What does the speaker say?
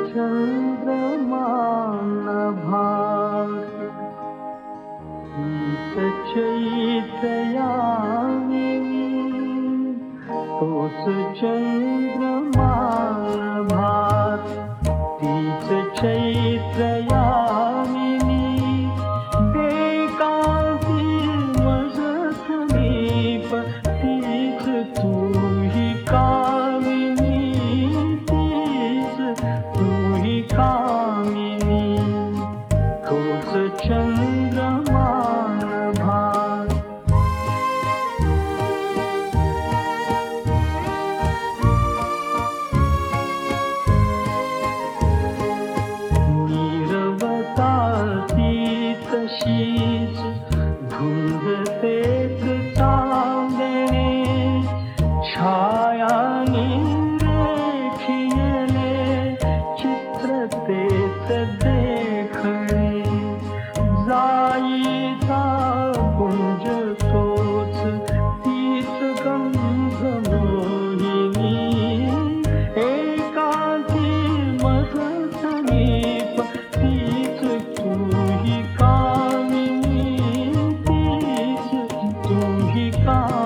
चंद्रमानभास हीच चैत्रयामिनी तोच चंद्रमानभास तीच चैत्रयामिनी एकांती मज समीप तीच तू ही कामिनी तीच तू ही कामिनी तोच चंद्रमानभास तशीच धुंद तेच चांदणे छायानी रेखियले चित्र तेच देखणे जाईचा पुंज तोच तीच गंध मोहिनी एकांती मज समीप तीच तू ही का